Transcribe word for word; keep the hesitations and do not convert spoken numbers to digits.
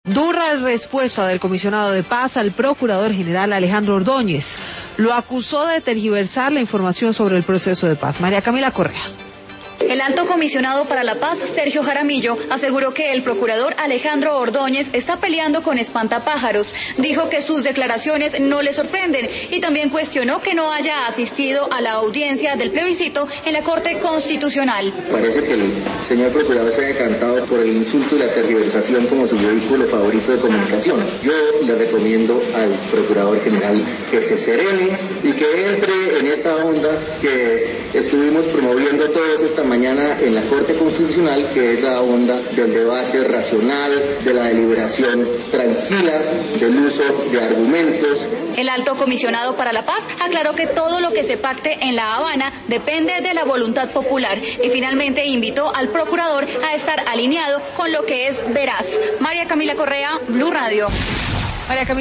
Dura respuesta del comisionado de paz al procurador general Alejandro Ordóñez. Lo acusó de tergiversar la información sobre el proceso de paz. María Camila Correa. El alto comisionado para la paz, Sergio Jaramillo, aseguró que el procurador Alejandro Ordóñez está peleando con espantapájaros. Dijo que sus declaraciones no le sorprenden y también cuestionó que no haya asistido a la audiencia del plebiscito en la Corte Constitucional. Parece que el señor procurador se ha decantado por el insulto y la tergiversación como su vehículo favorito de comunicación. Yo le recomiendo al procurador general que se serene y que entre en esta onda que estuvimos promoviendo todos esta mañana en la Corte Constitucional, que es la onda del debate racional, de la deliberación tranquila, del uso de argumentos. El alto comisionado para la paz aclaró que todo lo que se pacte en La Habana depende de la voluntad popular y finalmente invitó al procurador a estar alineado con lo que es veraz. María Camila Correa, Blue Radio. María Camila